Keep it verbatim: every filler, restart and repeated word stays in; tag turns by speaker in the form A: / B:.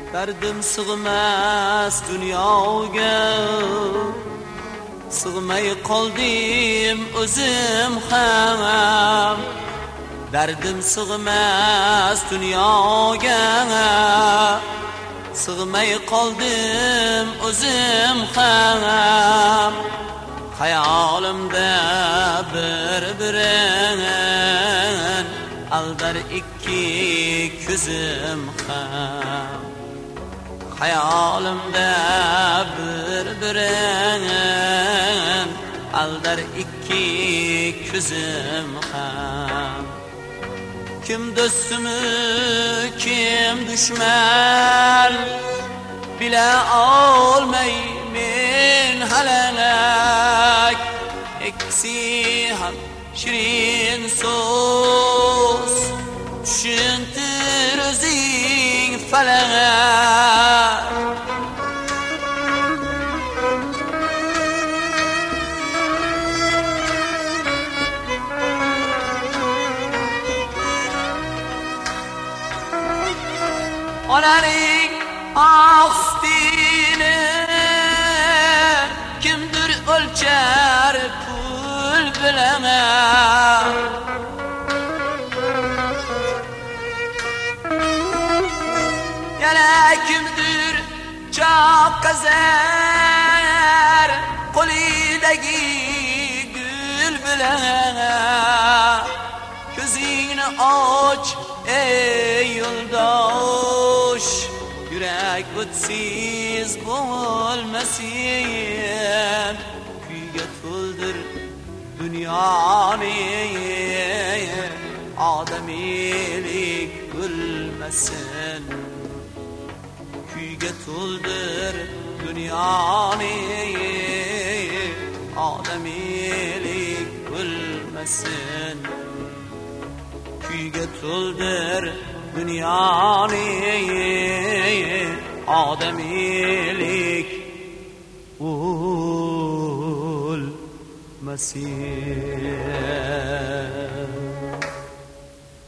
A: Derdim sığmaz dünyaya, sığmay kaldım özüm ham. Derdim sığmaz dünyaya, sığmay kaldım özüm ham. Hayalimde bir birin aldar iki gözüm ham. Hayalimde bir birin aldar iki gözüm ham. Kim dostumı kim düşman bile olmay min halanak. Eksi ham şirin söz düşüntür özün felak. Onların ağustini kimdir ölçer pul bilene. Yana kimdir çok kazar kolidagi gül bilene. Gözünü aç ey yoldaş, yürek ötsiz bulmasın. Kuyga tuldur dünyanı, ademilik gülmesin. Kuyga tuldur dünyanı, ademilik gülmesin. Kuyga tuldur dünyanı, ademilik ulmasin.